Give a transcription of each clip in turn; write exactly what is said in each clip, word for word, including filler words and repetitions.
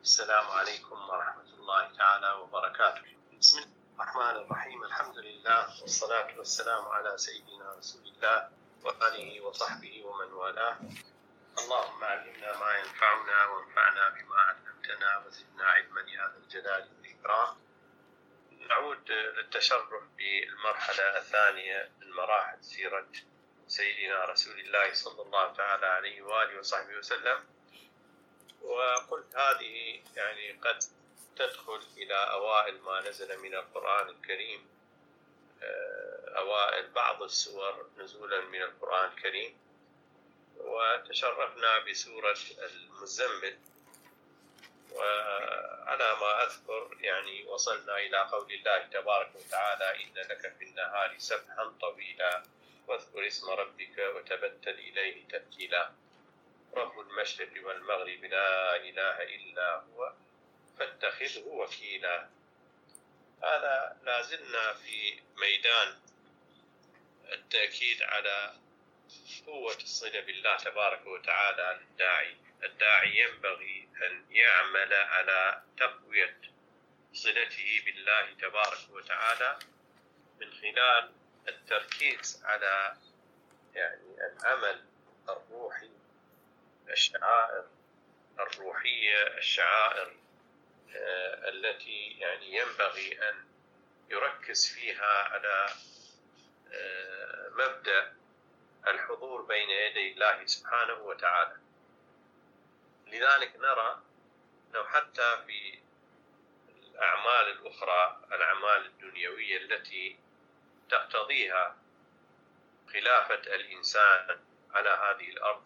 السلام عليكم ورحمة الله تعالى وبركاته. بسم الله الرحمن الرحيم. الحمد لله والصلاة والسلام على سيدنا رسول الله وآله وصحبه ومن والاه. اللهم علمنا ما ينفعنا وانفعنا بما علمتنا وزدنا علما يا ذا الجلال والإكرام. نعود للتشرف بالمرحلة الثانية من مراحل سيرة سيدنا رسول الله صلى الله تعالى عليه وآله وصحبه وسلم. وقلت هذه يعني قد تدخل إلى أوائل ما نزل من القرآن الكريم، أوائل بعض السور نزولا من القرآن الكريم. وتشرفنا بسورة المزمل، وعلى ما أذكر يعني وصلنا إلى قول الله تبارك وتعالى: إن لك في النهار سبحا طويلا واذكر اسم ربك وتبتل إليه تبتيلا رب المشرق والمغرب لا إله إلا هو فاتخذه وكيلا. هذا لازلنا في ميدان التأكيد على قوة الصلة بالله تبارك وتعالى للداعي. الداعي ينبغي أن يعمل على تقوية صلته بالله تبارك وتعالى من خلال التركيز على يعني العمل الروحي، الشعائر الروحية، الشعائر آه التي يعني ينبغي أن يركز فيها على آه مبدأ الحضور بين يدي الله سبحانه وتعالى. لذلك نرى أنه حتى في الأعمال الأخرى، الأعمال الدنيوية التي تقتضيها خلافة الإنسان على هذه الأرض،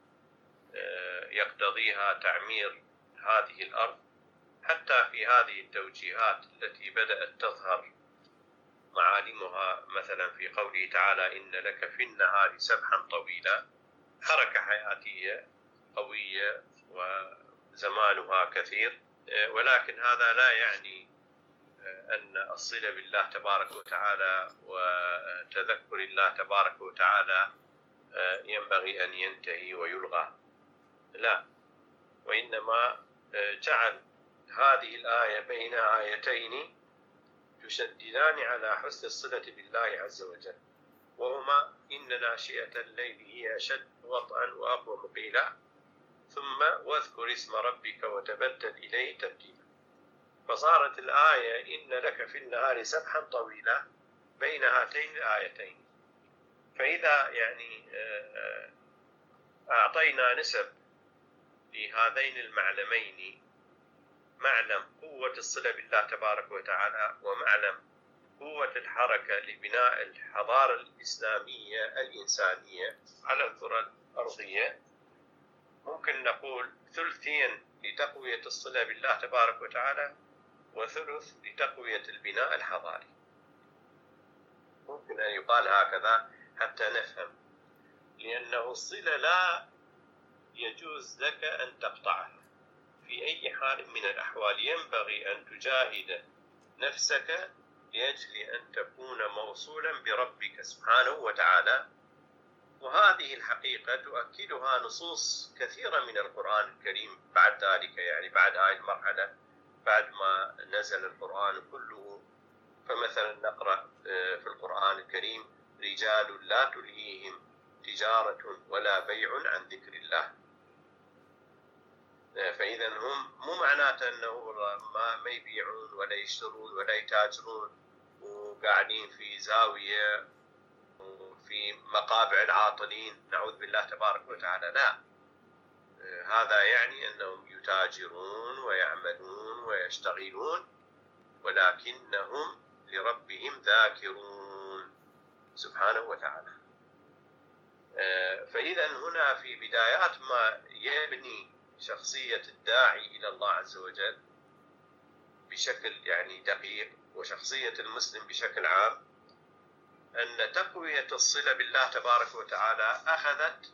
يقتضيها تعمير هذه الأرض، حتى في هذه التوجيهات التي بدأت تظهر معالمها مثلا في قوله تعالى: إن لك في النهار سبحا طويلا، حركة حياتية قوية وزمانها كثير، ولكن هذا لا يعني أن الصلة بالله تبارك وتعالى وتذكر الله تبارك وتعالى ينبغي أن ينتهي ويلغى، لا، وإنما جعل هذه الآية بين آيتين تشددان على حسن الصلة بالله عز وجل، وهما: إن ناشئة الليل هي أشد وطئا وأقوى مقيلا، ثم واذكر اسم ربك وتبتل إليه تبتيلا. فصارت الآية إن لك في النهار سبحا طويلا بين هاتين الآيتين. فإذا يعني أعطينا نسب لهذين المعلمين، معلم قوة الصلة بالله تبارك وتعالى ومعلم قوة الحركة لبناء الحضارة الإسلامية الإنسانية على الكرة الأرضية، ممكن نقول ثلثين لتقوية الصلة بالله تبارك وتعالى وثلث لتقوية البناء الحضاري. ممكن أن يقال هكذا حتى نفهم، لأنه الصلة لا يجوز لك أن تقطعها في أي حال من الأحوال. ينبغي أن تجاهد نفسك لأجل أن تكون موصولا بربك سبحانه وتعالى. وهذه الحقيقة تؤكدها نصوص كثيرة من القرآن الكريم بعد ذلك، يعني بعد هذه المرحلة، بعد ما نزل القرآن كله. فمثلا نقرأ في القرآن الكريم: رجال لا تلهيهم تجارة ولا بيع عن ذكر الله. فإذا هم مو معناته أنه ما يبيعون ولا يشترون ولا يتاجرون وقاعدين في زاوية وفي مقابع العاطلين، نعوذ بالله تبارك وتعالى، لا، هذا يعني أنهم يتاجرون ويعملون ويشتغلون، ولكنهم لربهم ذاكرون سبحانه وتعالى. فإذا هنا في بدايات ما يبني شخصية الداعي إلى الله عز وجل بشكل يعني دقيق، وشخصية المسلم بشكل عام، أن تقوية الصلة بالله تبارك وتعالى أخذت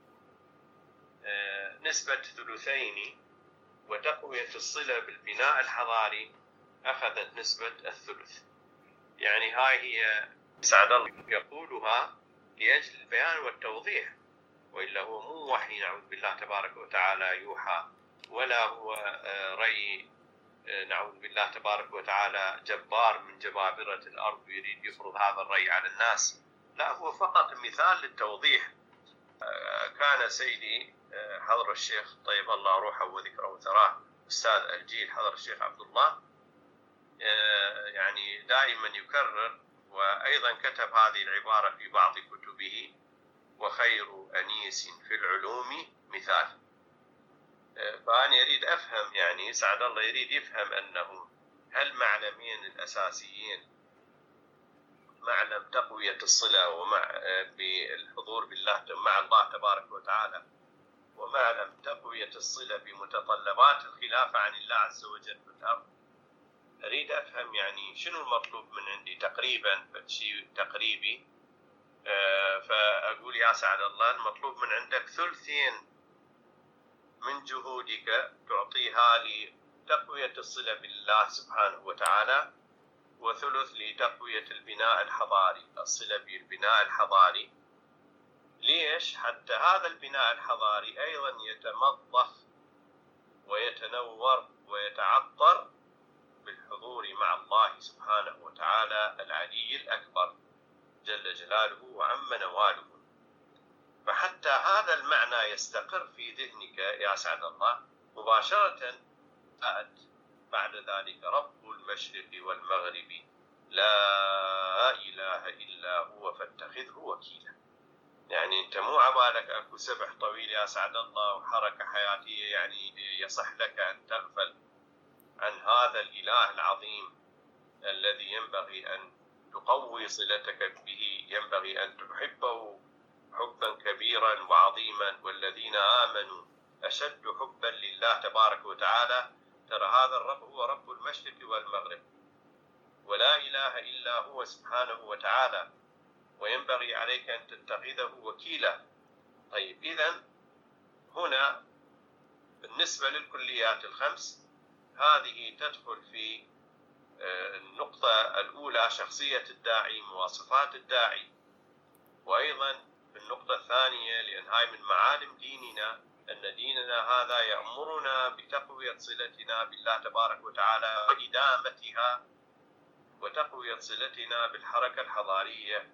نسبة ثلثين، وتقوية الصلة بالبناء الحضاري أخذت نسبة الثلث. يعني هاي هي سعد الله يقولها لأجل البيان والتوضيح، وإلا هو مو وحي نعوذ بالله تبارك وتعالى يوحى ولا هو رأي نعوذ بالله تبارك وتعالى جبار من جبابرة الأرض يريد يفرض هذا الرأي على الناس، لا، هو فقط مثال للتوضيح. كان سيدي حضر الشيخ طيب الله روحه وذكره وثراه أستاذ الجيل حضر الشيخ عبد الله يعني دائما يكرر، وأيضا كتب هذه العبارة في بعض كتبه: وخير أنيس في العلوم مثال. فأنا يريد أفهم، يعني سعد الله يريد يفهم أنه هالمعلمين الأساسيين، معلم تقوية الصلة ومع بالحضور بالله مع الله تبارك وتعالى، ومعلم تقوية الصلة بمتطلبات الخلافة عن الله عز وجل في الأرض، أريد أفهم يعني شنو المطلوب من عندي تقريبا، شيء تقريبي. فأقول يا سعد الله المطلوب من عندك ثلثين من جهودك تعطيها لتقوية الصلة بالله سبحانه وتعالى، وثلث لتقوية البناء الحضاري، الصلة بالبناء الحضاري. ليش؟ حتى هذا البناء الحضاري أيضا يتمضخ ويتنور ويتعطر بالحضور مع الله سبحانه وتعالى العلي الأكبر جل جلاله وعم نواله. فحتى هذا المعنى يستقر في ذهنك يا سعد الله مباشرة أتى بعد ذلك رب المشرق والمغرب لا إله إلا هو فاتخذه وكيلا. يعني أنت مو عبالك أكو سبح طويل يا سعد الله وحركة حياتية يعني يصح لك أن تغفل عن هذا الإله العظيم الذي ينبغي أن تقوي صلتك به، ينبغي أن تحبه حبا كبيرا وعظيما، والذين آمنوا أشد حبا لله تبارك وتعالى. ترى هذا الرب هو رب المشرق والمغرب ولا إله إلا هو سبحانه وتعالى، وينبغي عليك أن تتخذه وكيلا. طيب إذن هنا بالنسبة للكليات الخمس هذه تدخل في النقطة الأولى شخصية الداعي، مواصفات الداعي، وأيضا في النقطة الثانية لأن هاي من معالم ديننا أن ديننا هذا يأمرنا بتقوية صلتنا بالله تبارك وتعالى وإدامتها، وتقوية صلتنا بالحركة الحضارية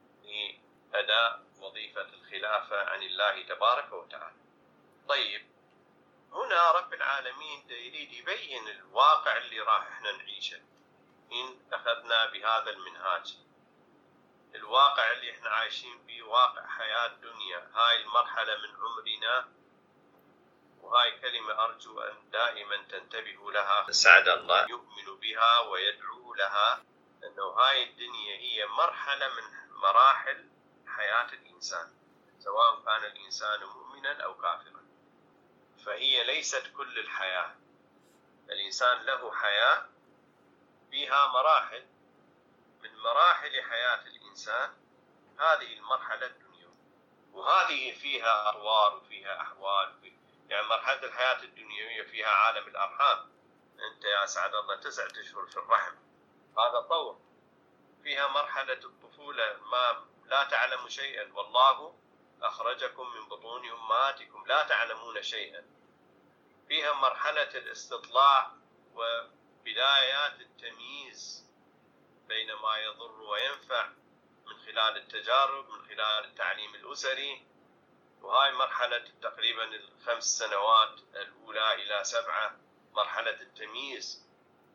لأداء وظيفة الخلافة عن الله تبارك وتعالى. طيب هنا رب العالمين يريد يبين الواقع اللي راح احنا نعيشه إن أخذنا بهذا المنهاج. الواقع اللي احنا عايشين فيه واقع حياة دنيا، هاي المرحلة من عمرنا، وهاي كلمة أرجو أن دائما تنتبهوا لها سعد الله يؤمن بها ويدعو لها، أنه هاي الدنيا هي مرحلة من مراحل حياة الإنسان سواء كان الإنسان مؤمنا أو كافرا، فهي ليست كل الحياة. الإنسان له حياة فيها مراحل، من مراحل حياة الإنسان هذه المرحلة الدنيا، وهذه فيها أطوار وفيها أحوال. يعني مرحلة الحياة الدنيوية فيها عالم الأرحام، أنت يا سعد الله تسعة أشهر في الرحم، هذا طور. فيها مرحلة الطفولة ما لا تعلم شيئا، والله أخرجكم من بطون أمهاتكم لا تعلمون شيئا. فيها مرحلة الاستطلاع وبدايات التمييز بين ما يضر وينفع من خلال التجارب، من خلال التعليم الأسري، وهاي مرحلة تقريبا الخمس سنوات الأولى إلى سبعة مرحلة التمييز،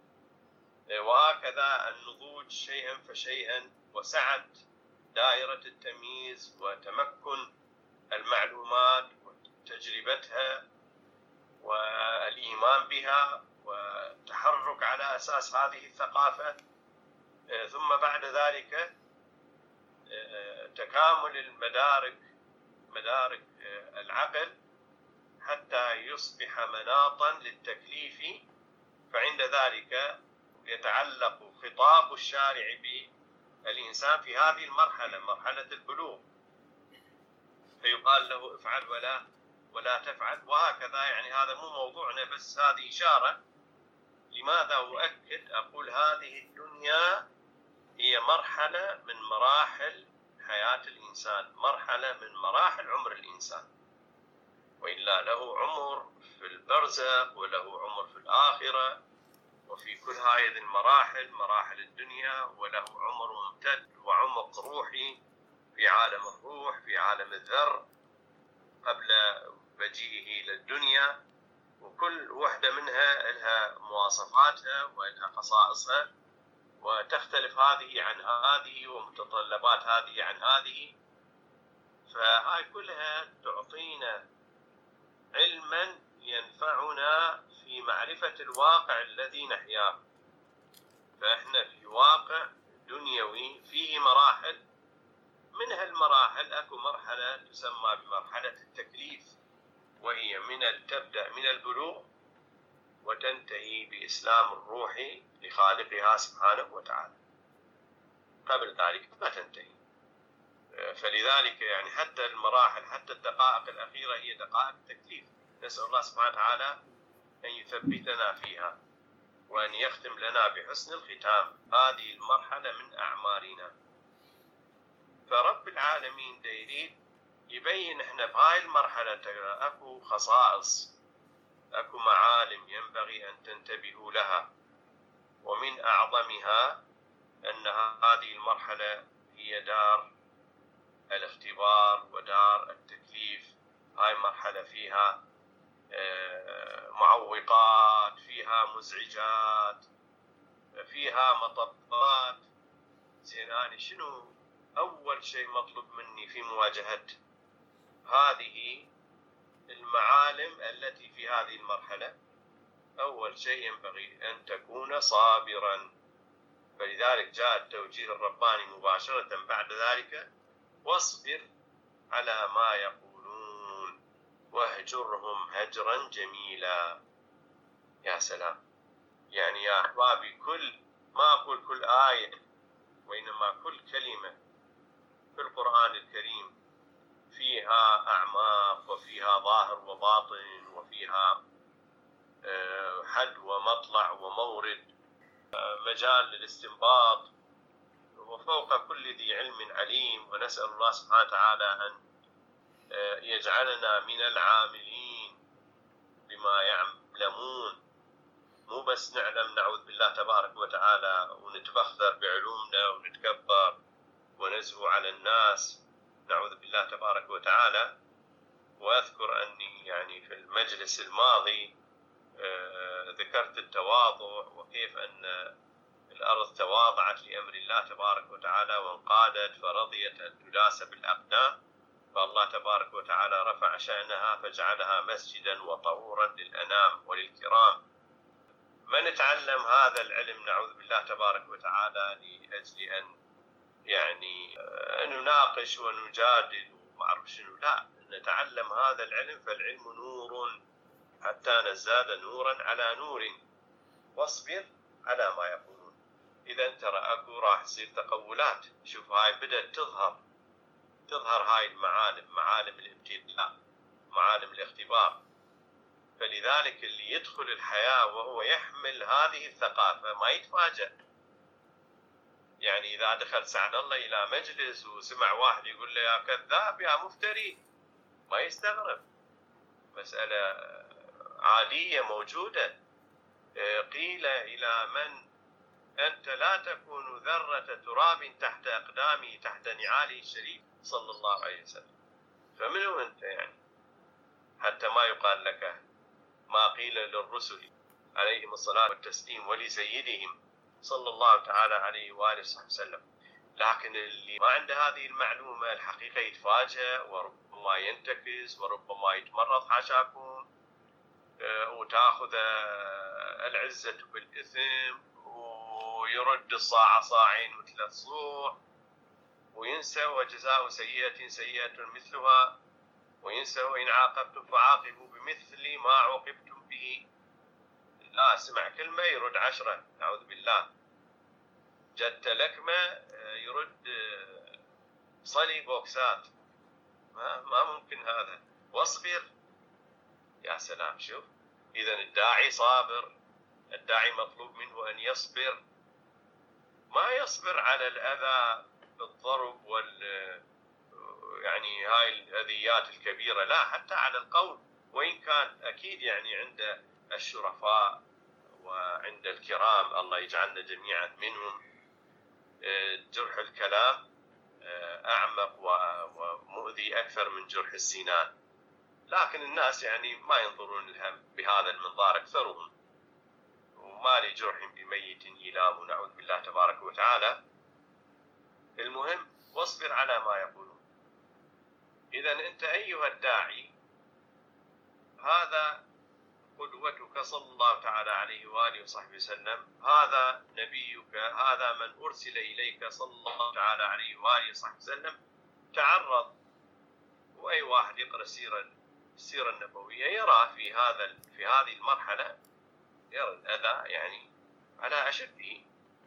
وهكذا النضوج شيئا فشيئا وسعة دائرة التمييز وتمكن المعلومات وتجربتها والإيمان بها والتحرك على أساس هذه الثقافة. ثم بعد ذلك تكامل المدارك، مدارك العقل حتى يصبح مناطا للتكليف، فعند ذلك يتعلق خطاب الشارع بالإنسان في هذه المرحلة، مرحلة البلوغ، فيقال له افعل ولا ولا تفعل، وهكذا. يعني هذا مو موضوعنا، بس هذه إشارة. لماذا أؤكد أقول هذه الدنيا هي مرحلة من مراحل حياة الإنسان، مرحلة من مراحل عمر الإنسان، وإلا له عمر في البرزخ وله عمر في الآخرة وفي كل هذه المراحل مراحل الدنيا، وله عمر ممتد وعمق روحي في عالم الروح في عالم الذر قبل مجيئه إلى الدنيا، وكل وحدة منها لها مواصفاتها ولها خصائصها، وتختلف هذه عن هذه ومتطلبات هذه عن هذه. فهاي كلها تعطينا علما ينفعنا في معرفة الواقع الذي نحياه. فإحنا في واقع دنيوي فيه مراحل، من هالمراحل أكو مرحلة تسمى بمرحلة التكليف، وهي من تبدأ من البلوغ وتنتهي بإسلام الروح لخالقها سبحانه وتعالى، قبل ذلك ما تنتهي. فلذلك يعني حتى المراحل حتى الدقائق الأخيرة هي دقائق التكليف، نسأل الله سبحانه وتعالى أن يثبتنا فيها وأن يختم لنا بحسن الختام هذه المرحلة من أعمارنا. فرب العالمين دا يريد يبين احنا بهاي المرحلة اكو خصائص، اكو معالم ينبغي ان تنتبهوا لها، ومن اعظمها ان هذه المرحلة هي دار الاختبار ودار التكليف. هاي مرحلة فيها معوقات، فيها مزعجات، فيها مطبات. زين أنا شنو أول شيء مطلوب مني في مواجهة هذه المعالم التي في هذه المرحلة؟ أول شيء ينبغي أن تكون صابرا. فلذلك جاء التوجيه الرباني مباشرة بعد ذلك: واصبر على ما يقولون واهجرهم هجرا جميلا. يا سلام، يعني يا أحبابي، كل ما أقول كل آية وإنما كل كلمة في القرآن الكريم فيها أعماق وفيها ظاهر وباطن وفيها حد ومطلع ومورد، مجال للاستنباط، وفوق كل ذي علم عليم. ونسأل الله سبحانه وتعالى أن يجعلنا من العاملين بما يعلمون، مو بس نعلم نعوذ بالله تبارك وتعالى ونتبختر بعلومنا ونتكبر ونزهو على الناس، نعوذ بالله تبارك وتعالى. وأذكر أني يعني في المجلس الماضي ذكرت التواضع، وكيف أن الأرض تواضعت لأمر الله تبارك وتعالى وانقادت فرضيت أن تلاس بالأقدام، فالله تبارك وتعالى رفع شأنها فجعلها مسجدا وطهورا للأنام وللكرام. ما نتعلم هذا العلم نعوذ بالله تبارك وتعالى لأجل أن يعني نناقش ونجادل وما أعرف شنو، لا، نتعلم هذا العلم فالعلم نور حتى نزداد نورا على نور. واصبر على ما يقولون. إذا ترى أكو راح يصير تقولات. شوف هاي بدأت تظهر تظهر هاي المعالم، معالم الابتلاء، معالم الاختبار. فلذلك اللي يدخل الحياة وهو يحمل هذه الثقافة ما يتفاجأ. يعني إذا دخل سعد الله إلى مجلس وسمع واحد يقول له يا كذاب يا مفتري، ما يستغرب، مسألة عادية موجودة. قيل إلى من أنت لا تكون ذرة تراب تحت أقدامه تحت نعاله الشريف صلى الله عليه وسلم، فمنو أنت يعني حتى ما يقال لك ما قيل للرسل عليهم الصلاة والتسليم ولسيدهم صلى الله تعالى عليه وآله وصحبه وسلم. لكن اللي ما عنده هذه المعلومة الحقيقة يتفاجأ وربما ينتكس وربما يتمرض حاشاكم، وتأخذ العزة بالإثم ويرد الصاع صاعين مثل الصوع، وينسى وجزاء سيئة سيئة مثلها، وينسى وإن عاقبتم فعاقبوا بمثل ما عوقبتم به. لا، سمع كلمة يرد عشرة، نعوذ بالله. جدت لكمة يرد صلي بوكسات. ما, ما ممكن هذا. واصبر. يا سلام، شوف، إذا الداعي صابر، الداعي مطلوب منه أن يصبر، ما يصبر على الأذى بالضرب وال يعني هاي الأذيات الكبيرة، لا، حتى على القول. وإن كان أكيد يعني عند الشرفاء وعند الكرام الله يجعلنا جميعا منهم جرح الكلام أعمق ومؤذي أكثر من جرح السنان، لكن الناس يعني ما ينظرون لها بهذا المنظار أكثرهم، وما لجرح بميت إيلام نعوذ بالله تبارك وتعالى. المهم واصبر على ما يقولون. إذن أنت أيها الداعي هذا قدوتك صلى الله تعالى عليه وآله وصحبه وسلم، هذا نبيك، هذا من أرسل إليك صلى الله تعالى عليه وآله وصحبه وسلم. تعرض، وأي واحد يقرأ السيرة السيرة النبوية يرى في هذا في هذه المرحلة يرى الأذى يعني على أشده.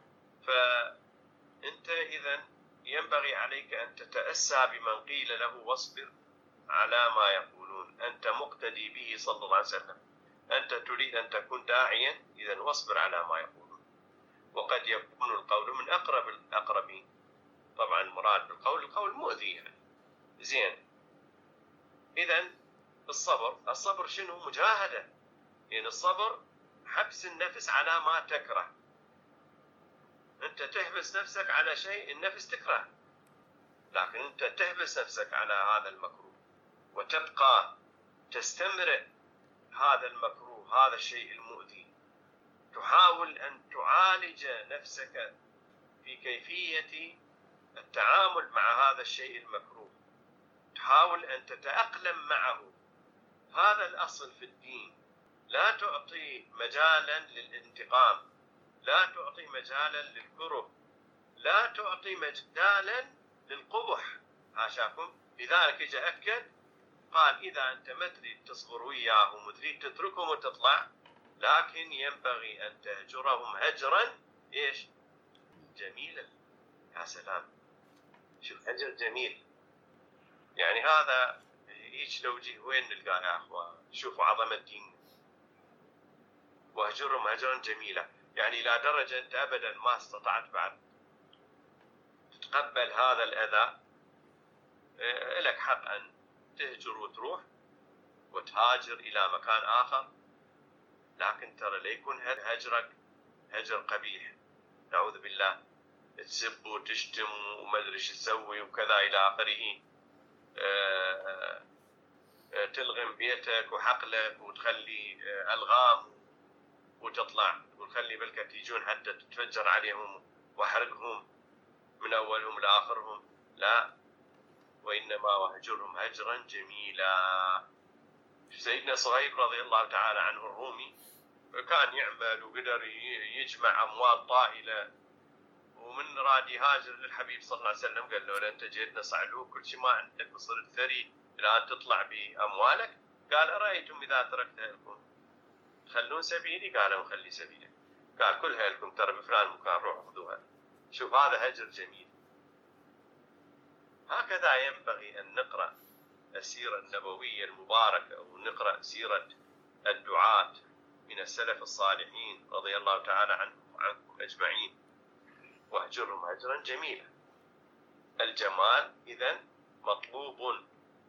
فأنت إذن ينبغي عليك أن تتأسى بمن قيل له واصبر على ما يقولون. أنت مقتدي به صلى الله عليه وسلم، أنت تريد أن تكون داعيا، إذن واصبر على ما يقولون. وقد يكون القول من أقرب الأقربين، طبعا المراد بالقول القول مؤذي يعني. زين، إذن الصبر الصبر شنو؟ مجاهدة. يعني الصبر حبس النفس على ما تكره. أنت تحبس نفسك على شيء النفس تكره، لكن أنت تحبس نفسك على هذا المكروه وتبقى تستمر هذا المكروه، هذا الشيء المؤذي. تحاول أن تعالج نفسك في كيفية التعامل مع هذا الشيء المكروه، تحاول أن تتأقلم معه. هذا الأصل في الدين. لا تعطي مجالا للانتقام، لا تعطي مجالا للكره، لا تعطي مجالا للقبح، حاشاكم. لذلك اجى أكد قال إذا أنت ما تريد تصبر وياهم وتريد تتركهم وتطلع، لكن ينبغي أن تهجرهم هجرا إيش؟ جميلا. يا سلام، شوف هجر جميل. يعني هذا هيك لو جه وين نلقاه يا أخوان؟ شوفوا عظمة الدين. واهجرهم هجرا جميلا، يعني لا درجة أنت أبدا ما استطعت بعد تتقبل هذا الأذى، لك حق أن تهجر وتروح وتهاجر إلى مكان آخر، لكن ترى لا يكون هجرك هجر قبيح، نعوذ بالله، تسب وتشتم وما أدري ايش تسوي وكذا إلى آخره. أه تلغم بيتك وحقلك وتخلي ألغام وتطلع وتخلي بالك تيجون حتى تتفجر عليهم واحرقهم من أولهم لآخرهم. لا، وإنما وهجرهم هجرا جميلا. سيدنا صهيب رضي الله تعالى عنه الرومي كان يعمل وقدر يجمع أموال طائلة، ومن راد يهاجر للحبيب صلى الله عليه وسلم قال له أنت جيتنا صعلوك كل شيء ما عندك وصرت ثري الآن تطلع بأموالك؟ قال أرأيتم إذا تركتها لكم تخلون سبيلي؟ قالوا نخلي سبيلك. قال كلها لكم ترى بفلان مكان روحوا خذوها. شوف هذا هجر جميل. هكذا ينبغي أن نقرأ السيرة النبوية المباركة، ونقرأ سيرة الدعاة من السلف الصالحين رضي الله تعالى عنهم وعنكم أجمعين. واهجرهم هجرا جميلا. الجمال إذن مطلوب.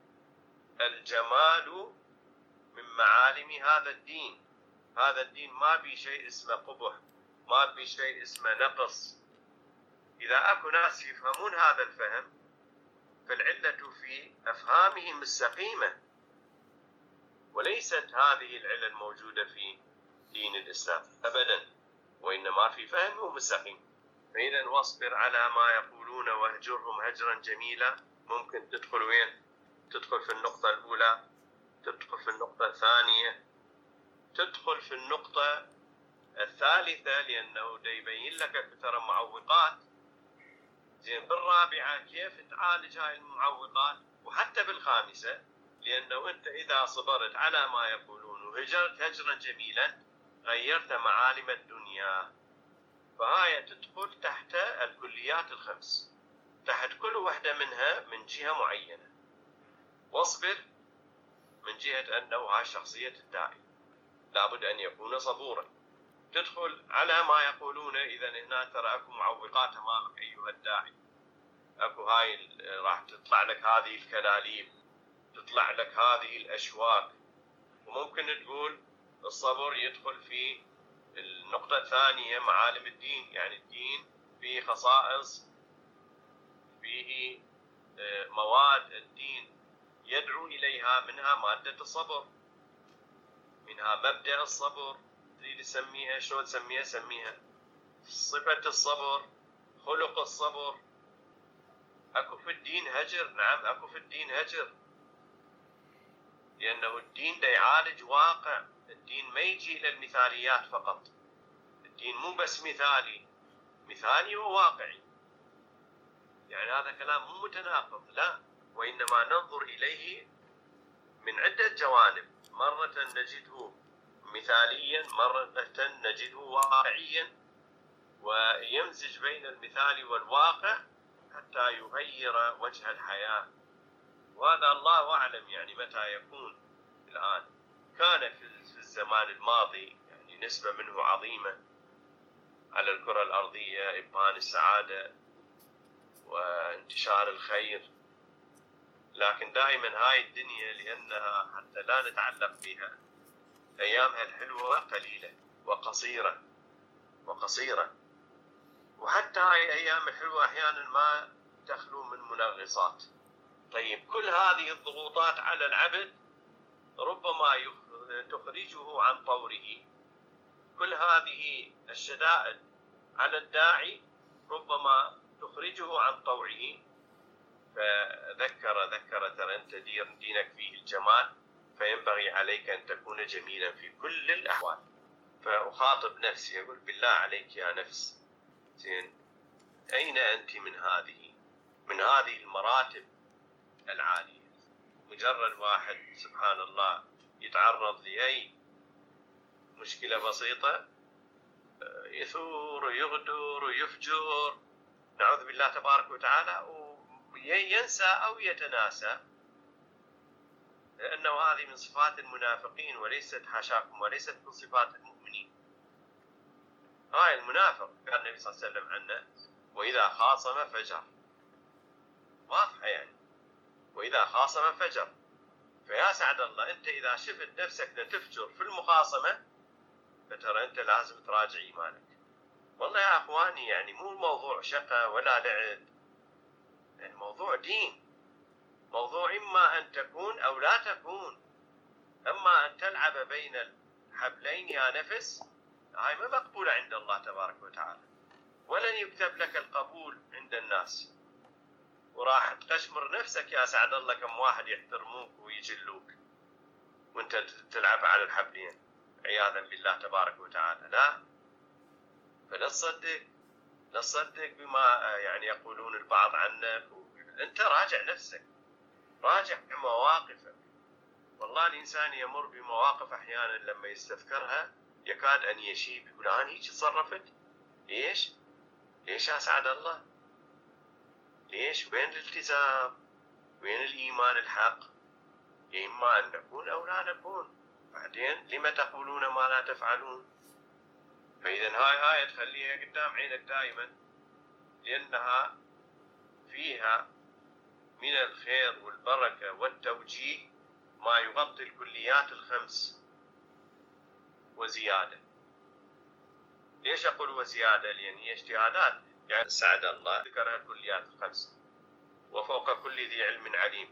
الجمال من معالم هذا الدين. هذا الدين ما بي شيء اسمه قبح، ما بي شيء اسمه نقص. إذا أكو ناس يفهمون هذا الفهم فالعلة في أفهامهم السقيمة، وليست هذه العلة موجودة في دين الإسلام أبدا، وإنما في فهمهم السقيم. فإذا واصبر على ما يقولون واهجرهم هجرا جميلا. ممكن تدخل وين؟ تدخل في النقطة الأولى، تدخل في النقطة الثانية، تدخل في النقطة الثالثة، لأنه دا يبين لك أكثر معوقات. زين، بالرابعة كيف تعالج هاي المعوقات، وحتى بالخامسة، لأنه أنت إذا صبرت على ما يقولون وهجرت هجرا جميلا غيرت معالم الدنيا. فهاي تدخل تحت الكليات الخمس، تحت كل واحدة منها من جهة معينة. واصبر من جهة أنه هاي شخصية الداعي لابد أن يكون صبورا. تدخل على ما يقولون. إذا هنا ترى أكو معوقات أمامك أيها الداعي. أكو هاي راح تطلع لك هذه الكلاليب، تطلع لك هذه الأشواك، وممكن تقول الصبر يدخل في النقطة الثانية معالم الدين، يعني الدين فيه خصائص، فيه مواد الدين يدعو إليها، منها مادة الصبر، منها مبدأ الصبر، تريد تسميها شلون تسميها سميها، صفة الصبر، خلق الصبر. أكو في الدين هجر، نعم أكو في الدين هجر، لأنه الدين دا يعالج واقع. الدين ما يجي إلى المثاليات فقط، الدين مو بس مثالي، مثالي وواقعي، يعني هذا كلام مو متناقض، لا، وإنما ننظر إليه من عدة جوانب، مرة نجده مثاليا، مرة نجده واقعيا، ويمزج بين المثال والواقع حتى يغير وجه الحياة. وهذا الله أعلم يعني متى يكون. الآن كان في الزمان الماضي يعني نسبة منه عظيمة على الكرة الأرضية، إبان السعادة وانتشار الخير، لكن دائما هاي الدنيا لأنها حتى لا نتعلق بها، أيامها الحلوة قليلة وقصيرة وقصيرة، وحتى هاي الأيام الحلوة أحيانا ما تخلو من منغصات. طيب كل هذه الضغوطات على العبد ربما تخرجه عن طوره، كل هذه الشدائد على الداعي ربما تخرجه عن طوعه. فذكر ذكر ترى أنت دينك فيه الجمال، فينبغي عليك أن تكون جميلا في كل الأحوال. فأخاطب نفسي أقول بالله عليك يا نفس، زين أين أنت من هذه من هذه المراتب العالية؟ مجرد واحد سبحان الله يتعرض لأي مشكلة بسيطة يثور ويغدر ويفجر، نعوذ بالله تبارك وتعالى، وينسى أو يتناسى، لأنه هذه من صفات المنافقين وليست حاشاكم وليست من صفات المؤمنين. هاي المنافق قال النبي صلى الله عليه وسلم عنه وإذا خاصم فجر، واضحة يعني، وإذا خاصم فجر. فيا سعد الله أنت إذا شفت نفسك تفجر في المخاصمة فترى أنت لازم تراجع إيمانك. والله يا أخواني يعني مو الموضوع شقة ولا لعب، يعني موضوع دين، موضوع إما أن تكون أو لا تكون. أما أن تلعب بين الحبلين يا نفس، هاي ما مقبولة عند الله تبارك وتعالى، ولن يكتب لك القبول عند الناس، وراح تقشمر نفسك يا سعد الله كم واحد يحترموك ويجلوك وانت تلعب على الحبلين عياذا بالله تبارك وتعالى. لا، فلا تصدق لا تصدق بما يعني يقولون البعض عنك، انت راجع نفسك، راجع مواقفك. والله الإنسان يمر بمواقف أحيانا لما يستذكرها يكاد أن يشيب، يقول أنا هيك تصرفت، ليش؟ ليش يا سعد الله؟ ليش؟ وين الالتزام؟ وين الإيمان الحق؟ إما أن نكون أو لا نكون. بعدين لما تقولون ما لا تفعلون؟ فإذا هاي آية تخليها قدام عينك دائما، لأنها فيها من الخير والبركة والتوجيه ما يغطي الكليات الخمس وزيادة. ليش أقول وزيادة؟ لأن هي اجتهادات، يعني سعد الله ذكرها الكليات الخمس، وفوق كل ذي علم عليم.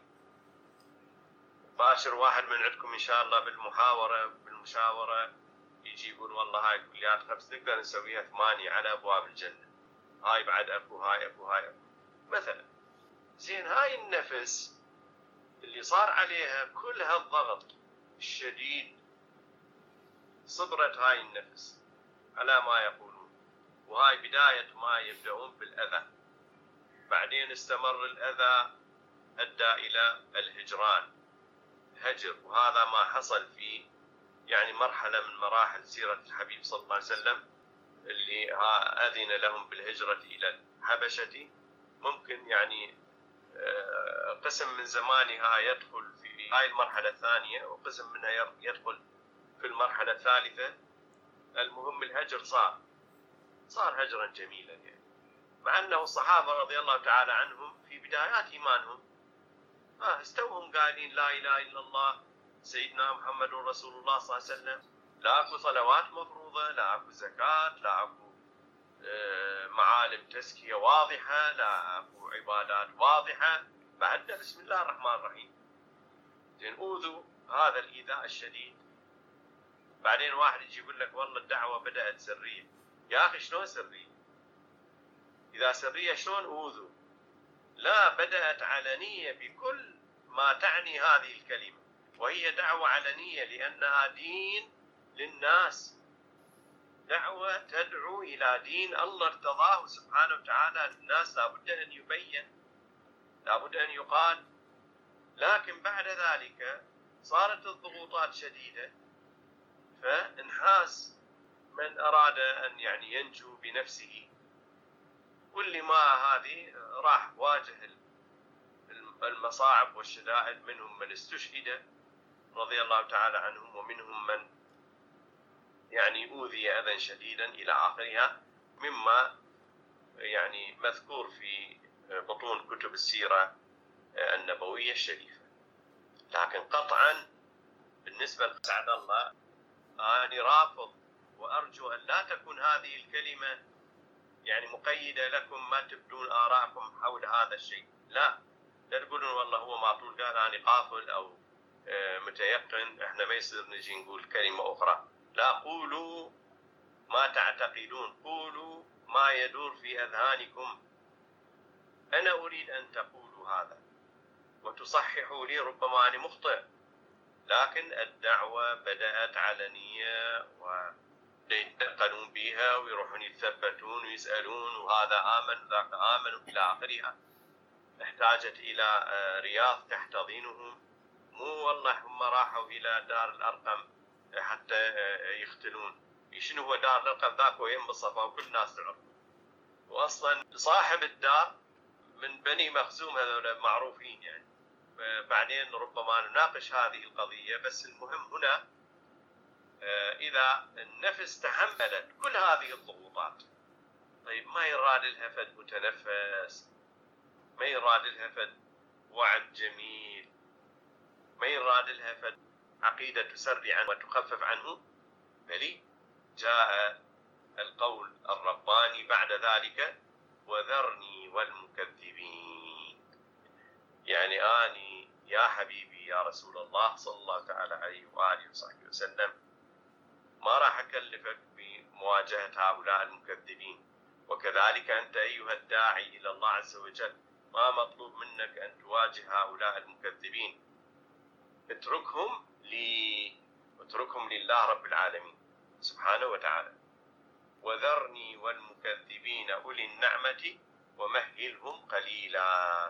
باشر واحد من عندكم إن شاء الله بالمحاورة بالمشاورة يجي يقول والله هاي الكليات خمس نقدر نسويها ثمانية على أبواب الجنة، هاي بعد أكو هاي أكو هاي أكو مثلا. زين هاي النفس اللي صار عليها كل هالضغط الشديد، صبرت هاي النفس على ما يقولون، وهاي بداية ما يبدأون بالأذى، بعدين استمر الأذى أدى إلى الهجران، هجر. وهذا ما حصل في يعني مرحلة من مراحل سيرة الحبيب صلى الله عليه وسلم، اللي أذن لهم بالهجرة إلى الحبشة. ممكن يعني قسم من زمانها يدخل في هاي المرحلة الثانية، وقسم منها يدخل في المرحلة الثالثة. المهم الهجر صار صار هجرا جميلا يعني، مع أنه الصحابة رضي الله تعالى عنهم في بدايات إيمانهم آه استوهم قائلين لا إله إلا الله، سيدنا محمد رسول الله صلى الله عليه وسلم، لا اكو صلوات مفروضة، لا اكو زكاة، لا اكو معالم تزكية واضحة، لا اكو عبادات واضحة، بعدنا بسم الله الرحمن الرحيم. زين اوذوا هذا الايذاء الشديد. بعدين واحد يجي يقول لك والله الدعوة بدأت سرية. يا اخي شلون سرية؟ اذا سرية شلون اوذوا؟ لا، بدأت علنية بكل ما تعني هذه الكلمة، وهي دعوة علنية لأنها دين للناس، دعوة تدعو إلى دين الله ارتضاه سبحانه وتعالى للناس، لابد أن يبين، لابد أن يقال. لكن بعد ذلك صارت الضغوطات شديدة، فانحاز من أراد أن يعني ينجو بنفسه، واللي ما هذه راح واجه المصاعب والشدائد. منهم من استشهد رضي الله تعالى عنهم، ومنهم من يعني أوذي أذى شديدا إلى آخرها، مما يعني مذكور في بطون كتب السيرة النبوية الشريفة. لكن قطعا بالنسبة لسعد الله أنا رافض، وأرجو أن لا تكون هذه الكلمة يعني مقيدة لكم ما تبدون آراءكم حول هذا الشيء. لا، لا تقولون والله هو معطول قال أنا قافل أو متيقن، احنا ما يصير نجي نقول كلمة أخرى. لا، قولوا ما تعتقدون، قولوا ما يدور في أذهانكم. أنا أريد أن تقولوا هذا وتصححوا لي، ربما أنا مخطئ، لكن الدعوة بدأت علنية ويتنقلون بها ويروحون يتثبتون ويسألون، وهذا آمن وذاك آمن إلى آخرها. احتاجت إلى رياض تحتضنهم، مو والله هم راحوا إلى دار الأرقم حتى يختلون. شنو هو دار الأرقم؟ ذاك وين بالصفا وكل الناس تعرف، وأصلا صاحب الدار من بني مخزوم، هذول معروفين يعني. بعدين ربما نناقش هذه القضية، بس المهم هنا إذا النفس تحملت كل هذه الضغوطات، طيب ما يراد لها فد متنفس، ما يراد لها فد وعد جميل، ما يراد لها فد عقيدة تسري عنه وتخفف عنه. بل جاء القول الرباني بعد ذلك: وذرني والمكذبين. يعني آني يا حبيبي يا رسول الله صلى الله تعالى عليه وآله وصحبه وسلم ما راح أكلفك بمواجهة هؤلاء المكذبين، وكذلك أنت أيها الداعي إلى الله عز وجل ما مطلوب منك أن تواجه هؤلاء المكذبين، اتركهم لي، اتركهم لله رب العالمين سبحانه وتعالى. وذرني والمكذبين أولي النعمة ومهلهم قليلا.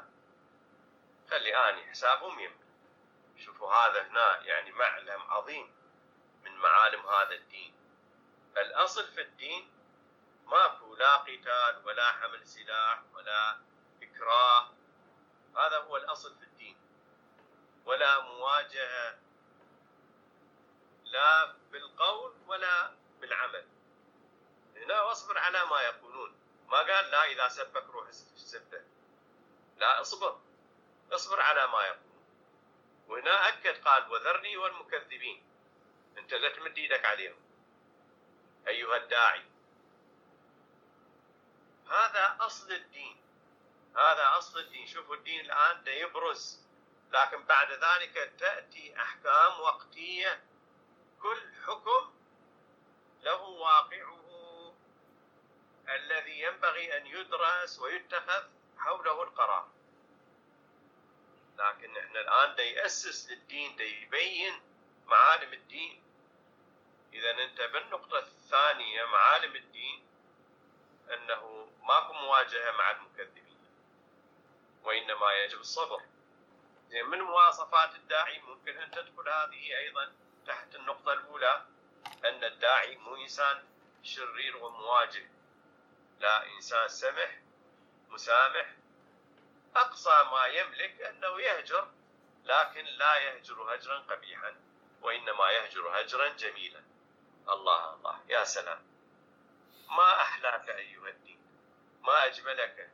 خلي آني حسابهم يمكن. شوفوا هذا هنا يعني معلم عظيم من معالم هذا الدين. الأصل في الدين ماكو لا قتال ولا حمل سلاح ولا إكراه، هذا هو الأصل في الدين، ولا مواجهة لا بالقول ولا بالعمل. هنا واصبر على ما يقولون، ما قال لا إذا سبك روح سبه، لا، اصبر اصبر على ما يقولون. وهنا أكد قال: وذرني والمكذبين. أنت لا تمد يدك عليهم أيها الداعي. هذا أصل الدين، هذا أصل الدين. شوفوا الدين الآن دا يبرز، لكن بعد ذلك تأتي أحكام وقتية، كل حكم له واقعه الذي ينبغي أن يدرس ويتخذ حوله القرار. لكن احنا الآن دا يأسس للدين، دا يبين معالم الدين. إذا انت بالنقطة الثانية معالم الدين أنه ماكو مواجهة مع المكذبين، وإنما يجب الصبر. من مواصفات الداعي ممكن أن تدخل هذه أيضا تحت النقطة الأولى، أن الداعي مو إنسان شرير ومواجه، لا، إنسان سمح مسامح، أقصى ما يملك أنه يهجر، لكن لا يهجر هجرا قبيحا، وإنما يهجر هجرا جميلا. الله الله، يا سلام، ما أحلاك أيها الدين، ما أجملك.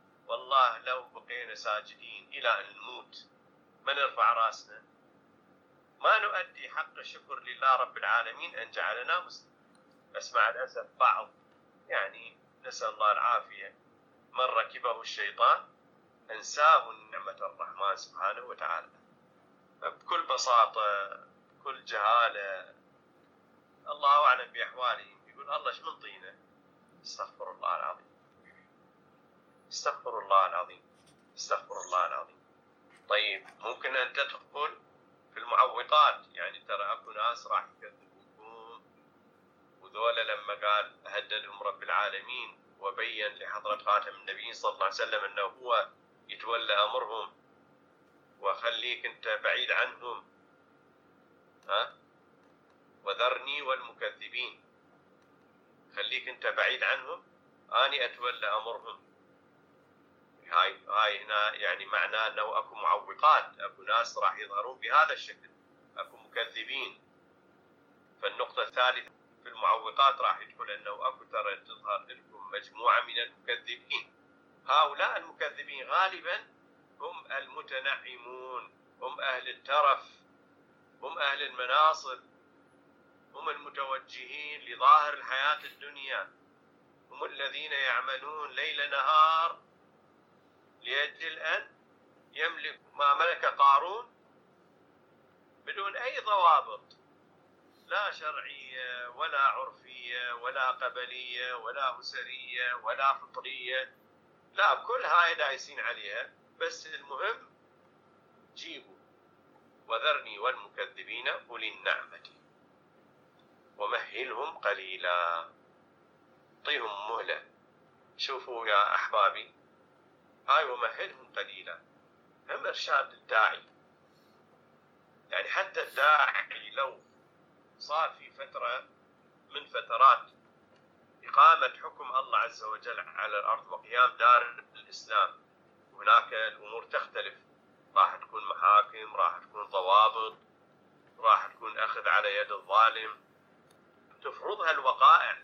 والله لو بقينا ساجدين إلى أن نموت ما نرفع راسنا، ما نؤدي حق الشكر لله رب العالمين أن جعلنا مسلمين. بس مع الأسف بعض يعني نسأل الله العافية من ركبه الشيطان أنساه نعمة الرحمن سبحانه وتعالى. بكل بساطة بكل جهالة الله أعلم بأحوالهم يقول الله ايش من طينه. استغفر الله العظيم استغفر الله العظيم استغفر الله العظيم. طيب ممكن أن تدخل في المعوقات، يعني ترى أكو ناس راح يكذبوكم، وذولا لما قال هددهم رب العالمين وبين لحضرة خاتم النبي صلى الله عليه وسلم أنه هو يتولى أمرهم وخليك أنت بعيد عنهم، ها وذرني والمكذبين، خليك أنت بعيد عنهم أني أتولى أمرهم. هاي هاي هنا يعني معناه أنه أكو معوقات، أكو ناس راح يظهرون بهذا الشكل، أكو مكذبين. فالنقطة الثالثة في المعوقات راح يدخل أنه أكو ترى تظهر لكم مجموعة من المكذبين. هؤلاء المكذبين غالبا هم المتنعمون، هم أهل الترف، هم أهل المناصب، هم المتوجهين لظاهر الحياة الدنيا، هم الذين يعملون ليل نهار لأجل أن يملك ما ملك قارون بدون أي ضوابط، لا شرعية ولا عرفية ولا قبلية ولا أسرية ولا فطرية، لا كل هاي دايسين عليها. بس المهم جيبوا وذرني والمكذبين أولي النعمة ومهلهم قليلا. طيهم مهلة. شوفوا يا أحبابي هاي ومهلهم قليلا هم إرشاد الداعي. يعني حتى الداعي لو صار في فترة من فترات إقامة حكم الله عز وجل على الأرض وقيام دار الإسلام، هناك الأمور تختلف، راح تكون محاكم، راح تكون ضوابط، راح تكون أخذ على يد الظالم تفرضها الوقائع،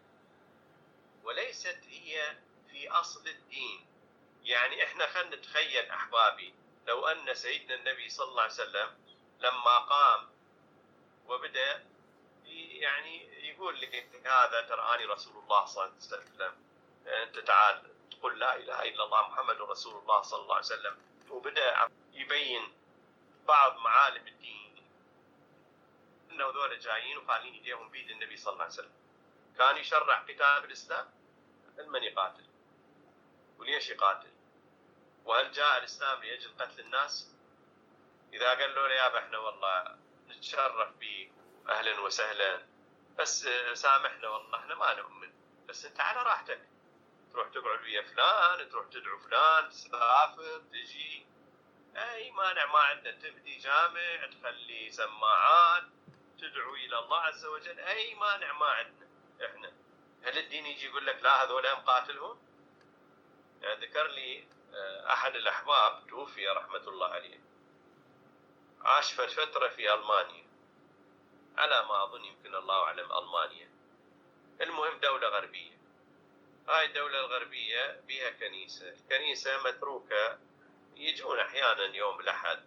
وليست هي في أصل الدين. يعني إحنا خلنا نتخيل أحبابي لو أن سيدنا النبي صلى الله عليه وسلم لما قام وبدأ يعني يقول لك هذا تراني رسول الله صلى الله عليه وسلم، أنت تعال تقول لا إله إلا الله محمد رسول الله صلى الله عليه وسلم، وبدأ يبين بعض معالم الدين، إنه ذولا جايين وخالين يديهم بيد النبي صلى الله عليه وسلم. كان يشرع قتال الإسلام، من يقاتل وليش يقاتل؟ وهل جاء الإسلام لأجل قتل الناس؟ إذا قالوا له يا احنا والله نتشرف بيك أهلا وسهلا بس سامحنا والله احنا ما نؤمن، بس انت على راحتك تروح تقعد ويا فلان، تروح تدعو فلان، تسافر تجي، اي مانع ما عندنا، تبدي جامع تخلي سماعات تدعو الى الله عز وجل، اي مانع ما عندنا احنا. هل الدين يجي يقول لك لا هذول مقاتلهم؟ يعني ذكر لي احد الاحباب توفي رحمة الله عليه، عاش فترة في ألمانيا، على ما أظن يمكن الله أعلم ألمانيا، المهم دولة غربية. هاي الدولة الغربية بها كنيسة، الكنيسة متروكة، يجون أحيانا يوم الأحد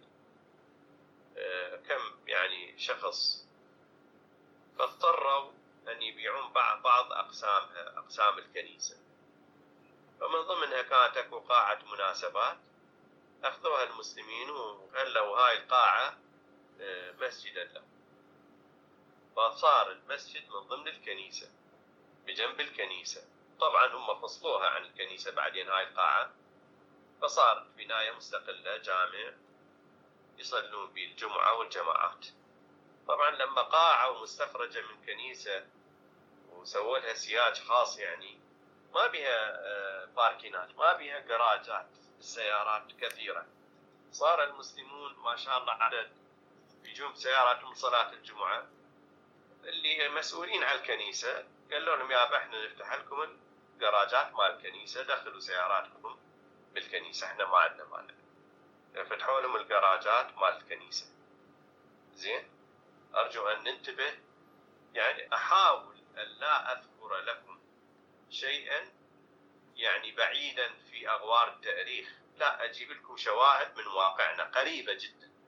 كم يعني شخص، فاضطروا أن يبيعون بعض أقسامها، أقسام الكنيسة، فمن ضمنها كانت أكو قاعة مناسبات، أخذوها المسلمين وخلوا هاي القاعة مسجدا له، فصار المسجد من ضمن الكنيسة بجنب الكنيسة. طبعا هم فصلوها عن الكنيسة بعدين هاي القاعة، فصارت بناية مستقلة جامع يصلون به الجمعة والجماعات. طبعا لما قاعة مستخرجة من كنيسة وسووا لها سياج خاص، يعني ما بها باركينات، ما بها جراجات السيارات كثيرة، صار المسلمون ما شاء الله عدد يجون بسيارات من صلاة الجمعة، اللي مسؤولين عن الكنيسة قالوا لهم يا احنا نفتح لكم الجراجات مال الكنيسة، دخلوا سياراتكم بالكنيسة، احنا ما عندنا مانع، فتحوا لهم الجراجات مال الكنيسة. زين، أرجو أن ننتبه، يعني أحاول أن لا أذكر لكم شيئا يعني بعيدا في أغوار التاريخ، لا أجيب لكم شواهد من واقعنا قريبة جدا،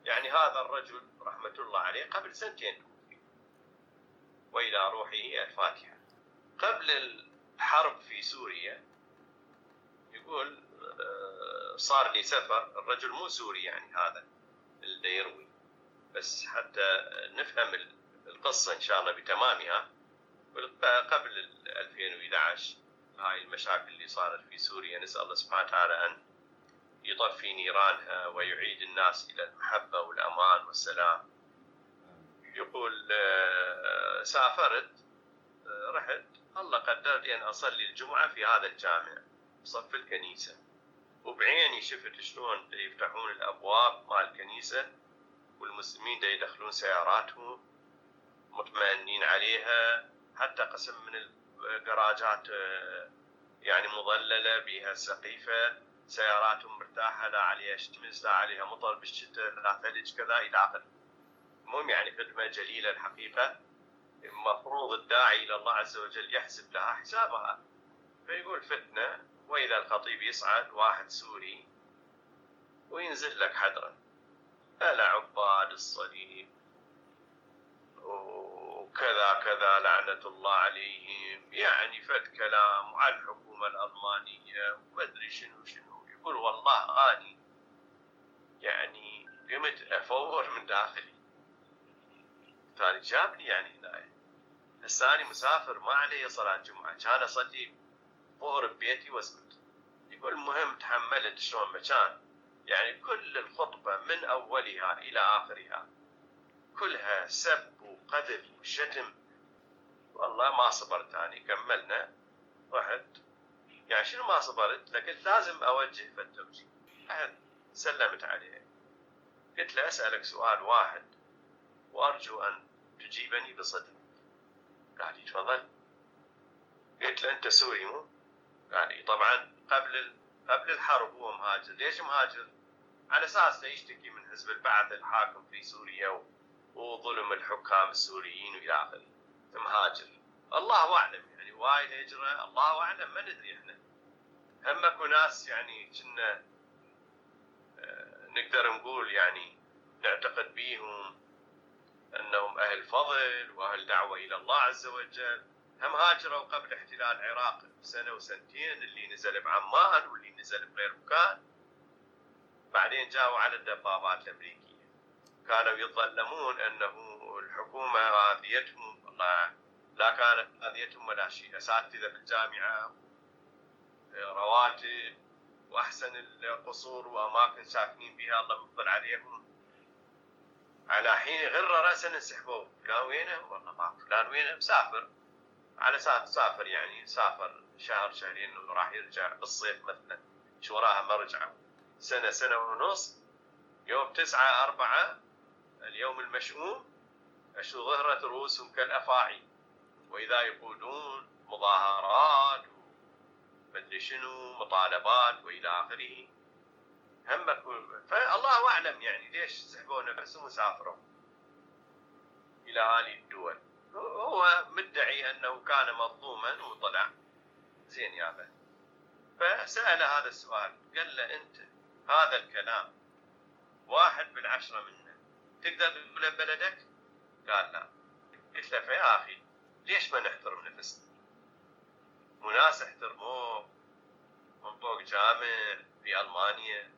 يعني هذا الرجل رحمة الله عليه قبل سنتين توفي، وإلى روحه الفاتحة. قبل الحرب في سوريا يقول صار لي سفر، الرجل مو سوري يعني هذا اللي يروي، بس حتى نفهم القصة إن شاء الله بتمامها. قبل ألفين وإحدى عشر هاي المشاكل اللي صارت في سوريا، نسأل الله سبحانه وتعالى أن يطفي نيرانها ويعيد الناس إلى المحبة والأمان والسلام. يقول سافرت، رحت، الله قدر لي أن أصلي الجمعة في هذا الجامع صف الكنيسة، وبعيني شفت شلون يفتحون الأبواب مال الكنيسة والمسلمين دا يدخلون سياراتهم مطمئنين عليها، حتى قسم من الجراجات يعني مظللة بها سقيفة، سياراتهم مرتاحة، لا عليها شمس لا عليها مطر بالشتاء لا ثلج كذا إلى آخره. المهم يعني خدمة جليلة الحقيقة، المفروض الداعي إلى الله عز وجل يحسب لها حسابها. فيقول فتنة، وإذا الخطيب يصعد واحد سوري وينزل لك حضرة ألا عباد الصليب وكذا كذا لعنة الله عليهم، يعني فد كلام على الحكومة الألمانية ومدري شنو شنو. يقول والله أني يعني قمت أفور من داخلي، ثاني جابني يعني هنا هسه أنا مسافر ما علي صلاة جمعة، كان أصلي ظهر ببيتي واسكت. يقول المهم تحملت شلون مكان، يعني كل الخطبة من أولها إلى آخرها كلها سب وقذف وشتم. والله ما صبرت أنا، كملنا رحت، يعني شنو ما صبرت، لكن لازم أوجه في التوجيه. أحد سلمت عليه قلت له أسألك سؤال واحد وأرجو أن تجيبني بصدق. قال لي تفضل. قلت له أنت سوري مو؟ قال لي طبعا قبل قبل الحرب هو مهاجر. ليش مهاجر؟ على أساس يشتكي من حزب البعث الحاكم في سوريا وظلم الحكام السوريين وإلى آخره، مهاجر. الله أعلم يعني وايد هجرة، الله أعلم ما ندري إحنا. هم اكو ناس يعني كنا نقدر نقول يعني نعتقد بيهم أنهم أهل فضل وأهل دعوة إلى الله عز وجل، هم هاجروا قبل احتلال العراق سنة وسنتين، اللي نزل بعمان واللي نزل بغير مكان، بعدين جاءوا على الدبابات الأمريكية. كانوا يتظلمون أنه الحكومة آذيتهم، والله لا كانت آذيتهم ولا شيء، أساتذة بالجامعة، رواتب وأحسن القصور وأماكن ساكنين بها الله يفضل عليهم. على حين غر رأسا انسحبوا، قالوا وينه؟ والله ما فلان وينه، مسافر، على ساعة سافر يعني سافر شهر شهرين وراح يرجع بالصيف مثلا، شو وراها ما رجعوا سنة سنة ونص. يوم تسعة أربعة اليوم المشؤوم أشو ظهرت رؤوسهم كالأفاعي، وإذا يقولون مظاهرات ومدري شنو مطالبات وإلى آخره. همك فالله أعلم يعني ليش سحبوا نفسهم وسافروا إلى هذه الدول. هو مدعي أنه كان مظلوما وطلع زين يا بني. فسأل هذا السؤال، قال له أنت هذا الكلام واحد بالعشرة منه تقدر تقوله ببلدك؟ قال لا. قلت له فيا أخي ليش ما نحترم نفسنا؟ وناس احترموه من فوق جامع في ألمانيا،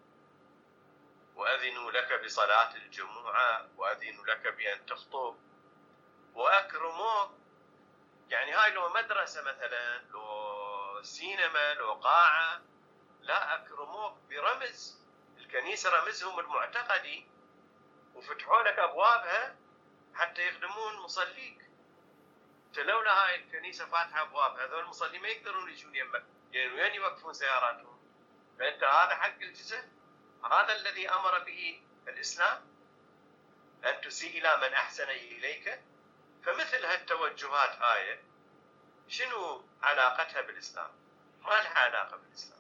وأذنوا لك بصلاة الجمعة، وأذنوا لك بأن تخطب، وأكرموك. يعني هاي لو مدرسة مثلا، لو سينما، لو قاعة، لا أكرموك برمز الكنيسة، رمزهم المعتقدي، وفتحوا لك أبوابها حتى يخدمون مصليك. لولا هاي الكنيسة فاتحة أبوابها هذول المصلين ما يقدرون يجون يمك، يعني وين يوقفون سياراتهم؟ فأنت هذا حق الجزء، هذا الذي أمر به الإسلام، أن تسيء إلى من أحسن إليك. فمثل هالتوجهات هاي شنو علاقتها بالإسلام؟ ما لها علاقة بالإسلام.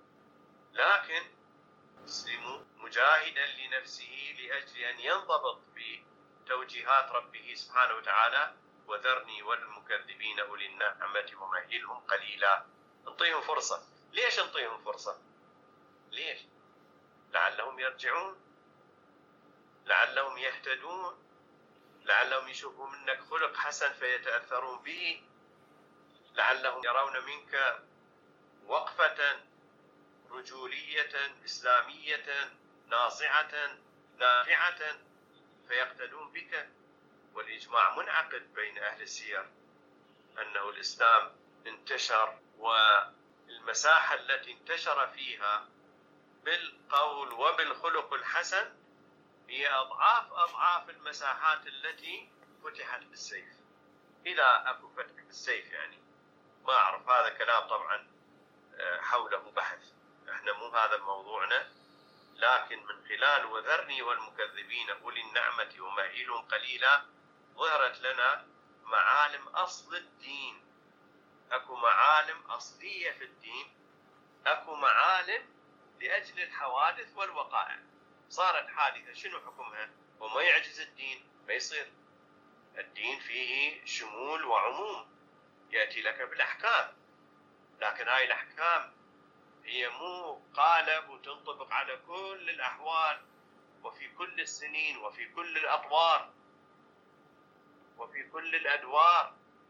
لكن مسلم مجاهدا لنفسه لأجل أن ينضبط بتوجيهات ربه سبحانه وتعالى، وذرني والمكذبين أولي النعمة ومهلهم قليلا. نعطيهم فرصة. ليش نعطيهم فرصة؟ ليش؟ لعلهم يرجعون، لعلهم يهتدون، لعلهم يشوفوا منك خلق حسن فيتأثرون به، لعلهم يرون منك وقفة رجولية إسلامية ناصعة نافعة فيقتدون بك. والإجماع منعقد بين أهل السير أنه الإسلام انتشر، والمساحة التي انتشر فيها بالقول وبالخلق الحسن هي أضعاف أضعاف المساحات التي فتحت بالسيف. إذا أكو فتح بالسيف يعني ما أعرف، هذا كلام طبعا حوله بحث، احنا مو هذا موضوعنا. لكن من خلال وذرني والمكذبين أولي النعمة ومهيلهم قليلا ظهرت لنا معالم أصل الدين. أكو معالم أصلية في الدين، أكو معالم لأجل الحوادث والوقائع. صارت حادثة شنو حكمها؟ وما يعجز الدين، ما يصير. الدين فيه شمول وعموم، يأتي لك بالأحكام، لكن هاي الأحكام هي مو قالب وتنطبق على كل الأحوال وفي كل السنين وفي كل الأطوار وفي كل الأدوار،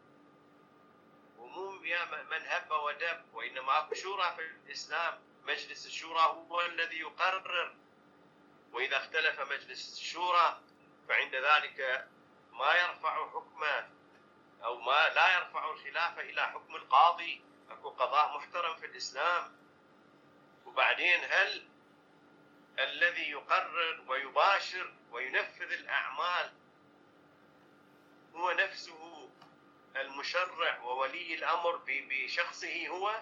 ومو يا من هب ودب، وإنما أكو شورى في الإسلام. مجلس الشورى هو الذي يقرر، وإذا اختلف مجلس الشورى فعند ذلك ما يرفع حكمه أو ما لا يرفع الخلافة إلى حكم القاضي. أكو قضاء محترم في الإسلام. وبعدين هل الذي يقرر ويباشر وينفذ الأعمال هو نفسه المشرع وولي الأمر بشخصه هو،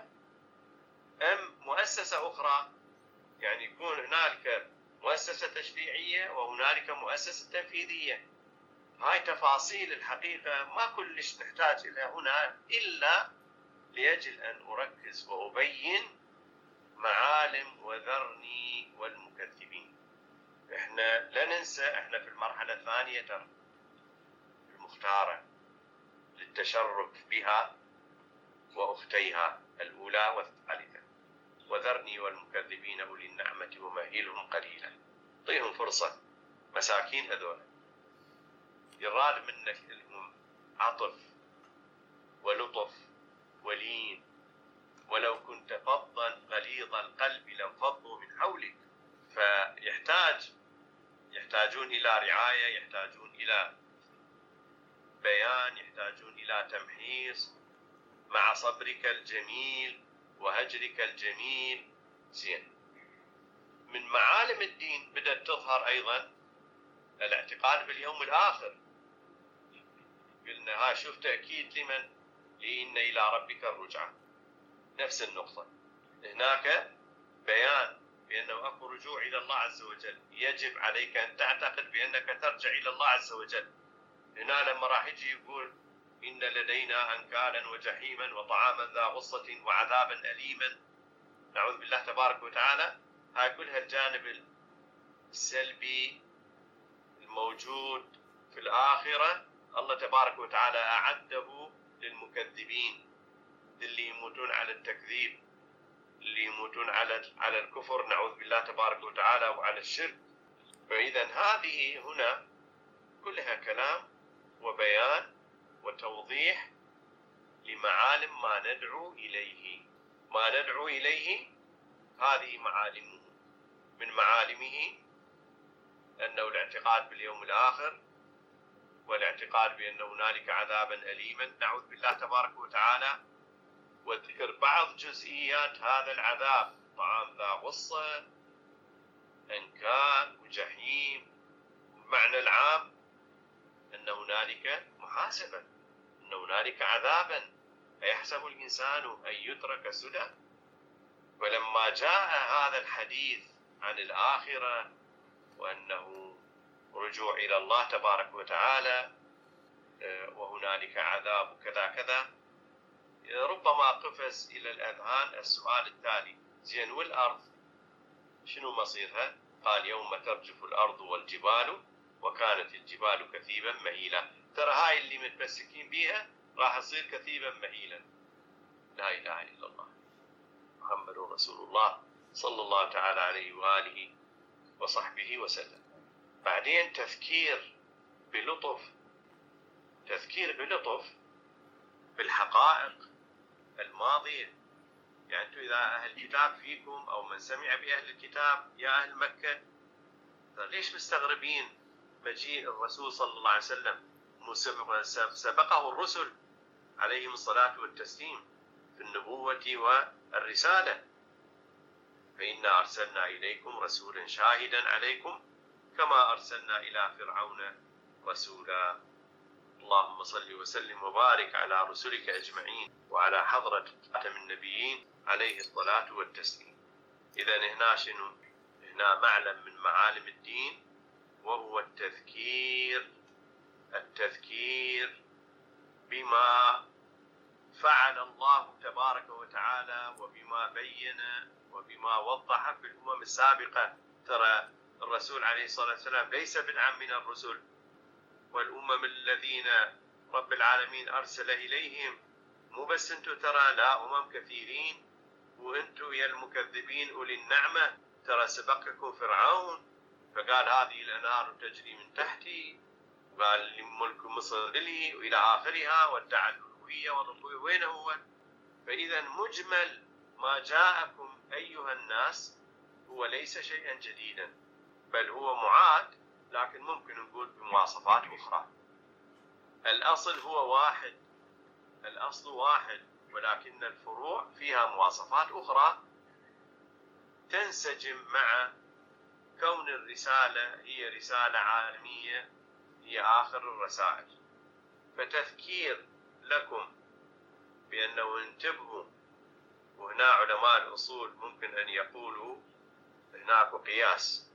أم مؤسسة أخرى؟ يعني يكون هنالك مؤسسة تشريعية وهنالك مؤسسة تنفيذية. هاي تفاصيل الحقيقة ما كلش نحتاج إلى هنا، إلا لأجل أن أركز وأبين معالم وذرني والمكذبين. إحنا لا ننسى، إحنا في المرحلة الثانية ترى المختارة للتشرف بها وأختيها الأولى والثالثة. وذرني والمكذبين أولي النعمة ومهلهم قليلا. طيهم فرصة، مساكين هذول يراد منك لهم عطف ولطف ولين، ولو كنت فظا غليظ القلب لانفضوا من حولك. فيحتاج يحتاجون إلى رعاية، يحتاجون إلى بيان، يحتاجون إلى تمحيص مع صبرك الجميل وهجرك الجميل. زين، من معالم الدين بدأت تظهر أيضا الاعتقاد باليوم الآخر. قلنا ها شوف تأكيد لمن؟ لإن إلى ربك الرجعة. نفس النقطة هناك بيان بأنه أكو رجوع إلى الله عز وجل، يجب عليك أن تعتقد بأنك ترجع إلى الله عز وجل. هنا لما راح يجي يقول إن لدينا أنكالا وجحيما وطعاما ذا غصة وعذابا أليما، نعوذ بالله تبارك وتعالى، هاي كلها الجانب السلبي الموجود في الآخرة الله تبارك وتعالى أعده للمكذبين، اللي يموتون على التكذيب، اللي يموتون على على الكفر، نعوذ بالله تبارك وتعالى، وعلى الشرك. فإذا هذه هنا كلها كلام وبيان وتوضيح لمعالم ما ندعو إليه. ما ندعو إليه هذه معالمه. من معالمه أنه الاعتقاد باليوم الآخر، والاعتقاد بأن هنالك عذابا أليما، نعوذ بالله تبارك وتعالى، وذكر بعض جزئيات هذا العذاب: طعام ذا غصة، أنكال وجحيم. المعنى العام أن هنالك محاسبة، أن هنالك عذابا، أيحسب الإنسان أن يترك سدى؟ ولما جاء هذا الحديث عن الآخرة وأنه رجوع إلى الله تبارك وتعالى وهنالك عذاب كذا كذا، ربما قفز إلى الأذهان السؤال التالي: زين والأرض شنو مصيرها؟ قال: يوم ترجف الأرض والجبال وكانت الجبال كثيبا مهيلا. ترى هاي اللي متمسكين بيها راح تصير كثيبا مهيلا. لا إله إلا الله محمد رسول الله صلى الله تعالى عليه وآله وصحبه وسلم. بعدين تذكير بلطف، تذكير بلطف بالحقائق الماضية. يعني أنتم إذا أهل الكتاب فيكم أو من سمع بأهل الكتاب يا أهل مكة، ليش مستغربين مجيء الرسول صلى الله عليه وسلم؟ سبقه الرسل عليهم الصلاة والتسليم في النبوة والرسالة. فإنا أرسلنا إليكم رسولا شاهدا عليكم كما أرسلنا إلى فرعون رسولا. اللهم صل وسلم وبارك على رسلك أجمعين وعلى حضرة خاتم النبيين عليه الصلاة والتسليم. إذن هنا شنو؟ هنا معلم من معالم الدين، وهو التذكير، التذكير بما فعل الله تبارك وتعالى وبما بين وبما وضح في الأمم السابقة. ترى الرسول عليه الصلاة والسلام ليس بدعا من الرسل، والأمم الذين رب العالمين أرسل إليهم مو بس أنتم، ترى لا أمم كثيرين، وأنتم يا المكذبين أولي النعمة ترى سبقكم فرعون فقال هذه الأنهار تجري من تحتي، وقال ملك مصر لي وإلى آخرها، وادعى الألوهية والربوبية. وين هو؟ فإذا مجمل ما جاءكم أيها الناس هو ليس شيئا جديدا، بل هو معاد، لكن ممكن نقول بمواصفات أخرى. الأصل هو واحد، الأصل واحد، ولكن الفروع فيها مواصفات أخرى تنسجم مع كون الرسالة هي رسالة عالمية، هي آخر الرسائل. فتذكير لكم بأنه انتبهوا. وهنا علماء الأصول ممكن أن يقولوا هناك قياس.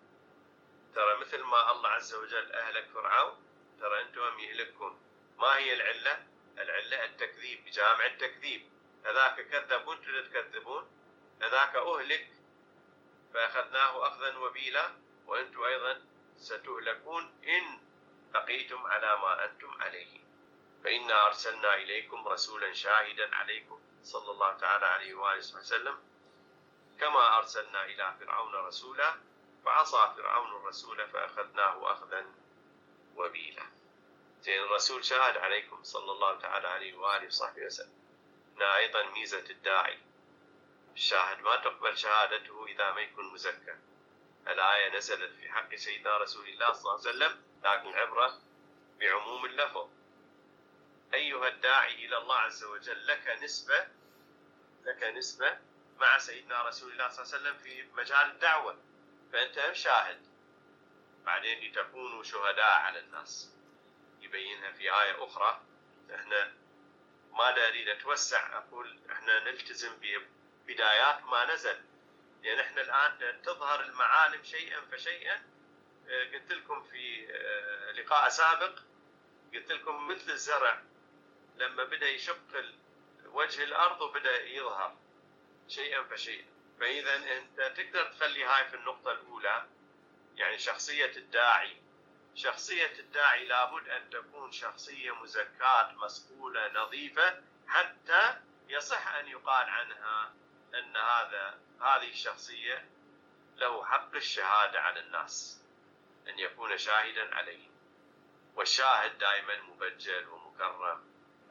ترى مثل ما الله عز وجل أهلك فرعون، ترى أنتم يهلككم. ما هي العلة؟ العلة التكذيب، بجامع التكذيب. هذاك كذب وانتم تكذبون، هذاك أهلك فأخذناه أخذا وبيلا، وأنتم أيضا ستهلكون إن بقيتم على ما أنتم عليه. فإنا أرسلنا إليكم رسولا شاهدا عليكم صلى الله تعالى عليه وآله وسلم كما أرسلنا إلى فرعون رسولا فعصى فرعون الرسول فأخذناه أخذا وبيلا. زين، الرسول شاهد عليكم صلى الله تعالى عليه وآله وصحبه وسلم. هنا أيضا ميزة الداعي، الشاهد ما تقبل شهادته إذا ما يكون مزكى. الآية نزلت في حق سيدنا رسول الله صلى الله عليه وسلم، لكن عبرة بعموم اللفظ. أيها الداعي إلى الله عز وجل لك نسبة، لك نسبة مع سيدنا رسول الله صلى الله عليه وسلم في مجال الدعوة، فأنت هم شاهد. بعدين لتكونوا شهداء على الناس، يبينها في آية أخرى. احنا ما داري نتوسع، أقول احنا نلتزم ببدايات ما نزل، لأن احنا الآن تظهر المعالم شيئا فشيئا. قلت لكم في لقاء سابق، قلت لكم مثل الزرع لما بدأ يشق وجه الأرض وبدأ يظهر شيئا فشيئا. فإذا أنت تقدر تخلي هاي في النقطة الأولى، يعني شخصية الداعي. شخصية الداعي لابد أن تكون شخصية مزكاة مصقولة نظيفة، حتى يصح أن يقال عنها أن هذا هذه الشخصية له حق الشهادة على الناس، أن يكون شاهدا عليه. والشاهد دائما مبجل ومكرم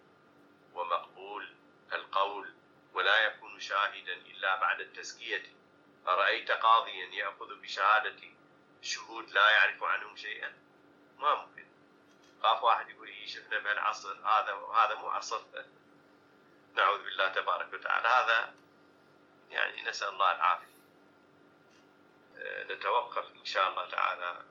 ومقبول القول، ولا يكون شاهدا إلا بعد التزكية. أرأيت قاضيا يأخذ بشهادة شهود لا يعرف عنهم شيئا؟ ما ممكن. خاف واحد يقول إيه شفنا بهالعصر هذا وهذا مو عصر، نعوذ بالله تبارك وتعالى. هذا يعني نسأل الله العافية. نتوقف إن شاء الله تعالى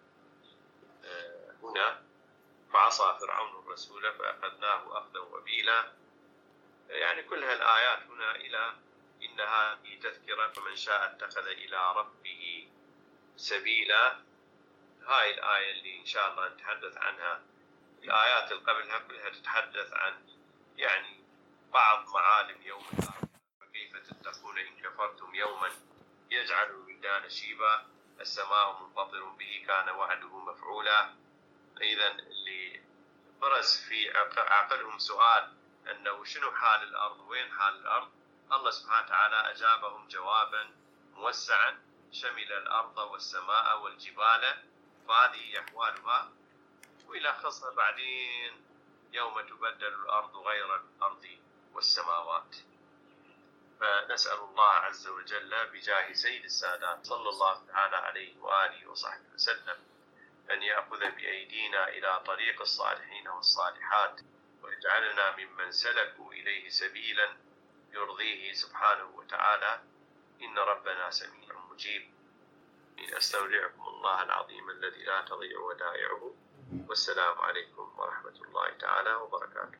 هنا. فعصى فرعون الرسول فأخذناه أخذا وبيلا. يعني كل هالآيات هنا إلى إنها تذكرة فمن شاء اتخذ إلى ربه سبيلا. هاي الآية اللي إن شاء الله نتحدث عنها. الآيات اللي قبلها كلها تتحدث عن يعني بعض معالم يوم الآخرة. فكيف تتقون إن كفرتم يوما يجعل الولدان شيبا السماء منفطر به كان وعده مفعولا. إذا اللي برز في عقلهم سؤال أنه شنو حال الأرض، وين حال الأرض، الله سبحانه وتعالى أجابهم جوابا موسعا شمل الأرض والسماء والجبال فهذه أحوالها، ويلخصها بعدين يوم تبدل الأرض غير الأرض والسماوات. فنسأل الله عز وجل بجاه سيد السادات صلى الله تعالى عليه وآله وصحبه وسلم أن يأخذ بأيدينا إلى طريق الصالحين والصالحات، ويجعلنا ممن سلكوا إليه سبيلا يرضيه سبحانه وتعالى، إن ربنا سميع مجيب. أستودعكم الله العظيم الذي لا تضيع ودائعه، والسلام عليكم ورحمة الله تعالى وبركاته.